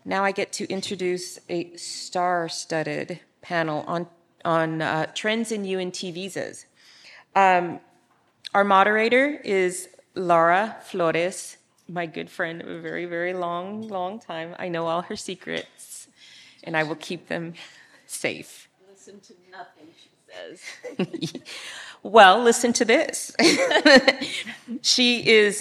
now I get to introduce a star-studded panel on trends in UNT visas. Our moderator is Laura Flores, my good friend of a very, very long time. I know all her secrets, and I will keep them safe. Listen to nothing she says. Well, listen to this. She is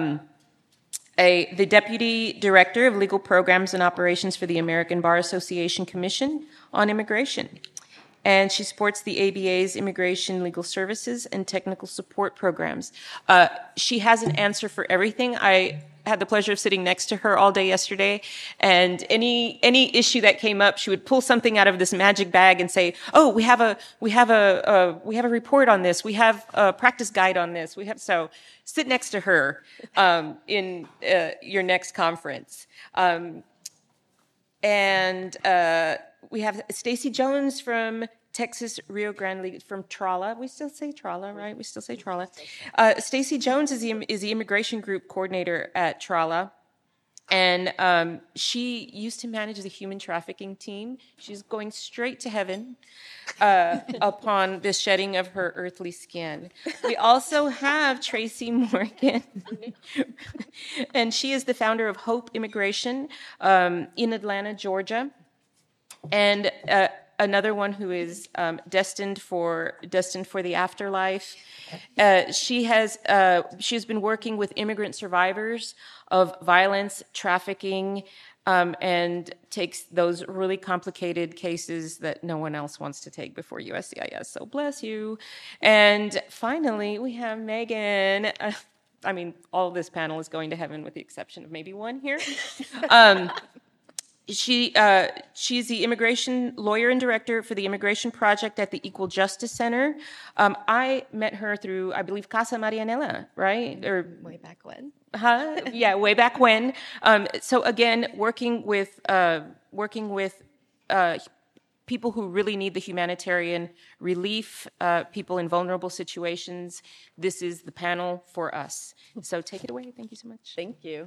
the Deputy Director of Legal Programs and Operations for the American Bar Association Commission on Immigration. And she supports the ABA's Immigration Legal Services and Technical Support Programs. She has an answer for everything. I had the pleasure of sitting next to her all day yesterday, and any issue that came up, she would pull something out of this magic bag and say, "Oh, we have a report on this. We have a practice guide on this. So sit next to her in your next conference." We have Stacey Jones from Texas Rio Grande, from TRALA. We still say TRALA, right? We still say TRALA. Stacey Jones is the immigration group coordinator at TRALA, and she used to manage the human trafficking team. She's going straight to heaven upon the shedding of her earthly skin. We also have Tracy Morgan, and she is the founder of Hope Immigration in Atlanta, Georgia. And another one who is destined for the afterlife. She has been working with immigrant survivors of violence, trafficking, and takes those really complicated cases that no one else wants to take before USCIS. So bless you. And finally, we have Megan. All of this panel is going to heaven with the exception of maybe one here. She's the immigration lawyer and director for the Immigration Project at the Equal Justice Center. I met her through, I believe, Casa Marianela, right? Or way back when. Yeah, way back when. So again, working with people who really need the humanitarian relief, people in vulnerable situations. This is the panel for us. So take it away. Thank you so much. Thank you.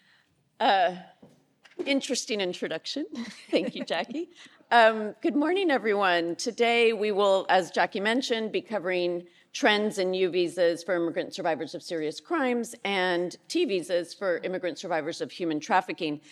Interesting introduction. Thank you, Jackie. Good morning, everyone. Today we will, as Jackie mentioned, be covering trends in U visas for immigrant survivors of serious crimes and T visas for immigrant survivors of human trafficking.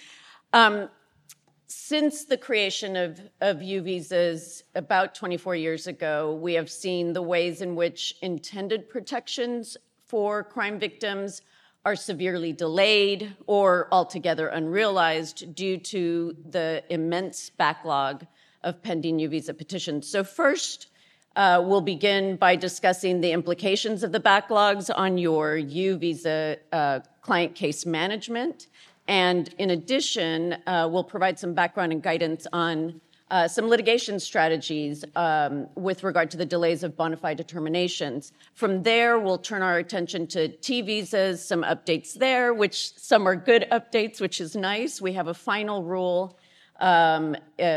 Since the creation of U visas about 24 years ago, we have seen the ways in which intended protections for crime victims are severely delayed or altogether unrealized due to the immense backlog of pending U visa petitions. So first, we'll begin by discussing the implications of the backlogs on your U visa client case management. And in addition, we'll provide some background and guidance on some litigation strategies with regard to the delays of bona fide determinations. From there, we'll turn our attention to T visas, some updates there, which some are good updates, which is nice. We have a final rule from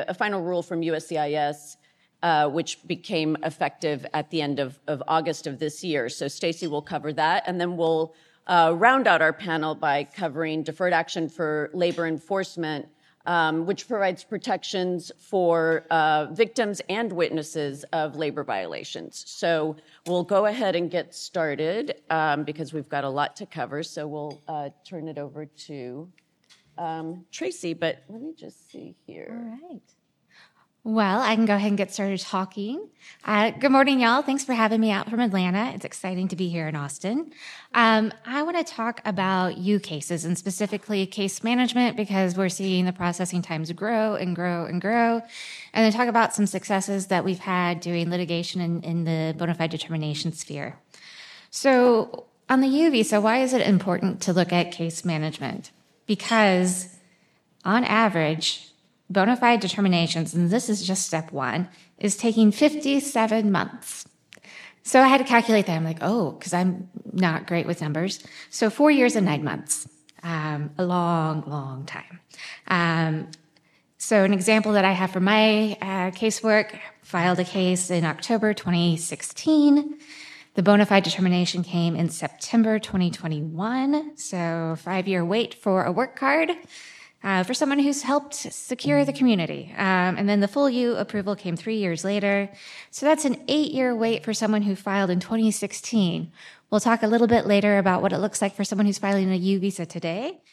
USCIS, which became effective at the end of August of this year. So Stacey will cover that, and then we'll round out our panel by covering deferred action for labor enforcement, which provides protections for victims and witnesses of labor violations. So we'll go ahead and get started because we've got a lot to cover. So we'll turn it over to Tracy, but let me just see here. All right. Well, I can go ahead and get started talking. Good morning, y'all. Thanks for having me out from Atlanta. It's exciting to be here in Austin. I want to talk about U cases and specifically case management because we're seeing the processing times grow and grow and grow. And then talk about some successes that we've had doing litigation in the bona fide determination sphere. So on the U visa, why is it important to look at case management? Because on average, bona fide determinations, and this is just step one, is taking 57 months. So I had to calculate that. I'm like, because I'm not great with numbers. So 4 years and 9 months, a long, long time. So an example that I have from my casework, filed a case in October 2016. The bona fide determination came in September 2021. So 5-year wait for a work card. for someone who's helped secure the community. And then the full U approval came 3 years later. So that's an 8-year wait for someone who filed in 2016. We'll talk a little bit later about what it looks like for someone who's filing a U visa today.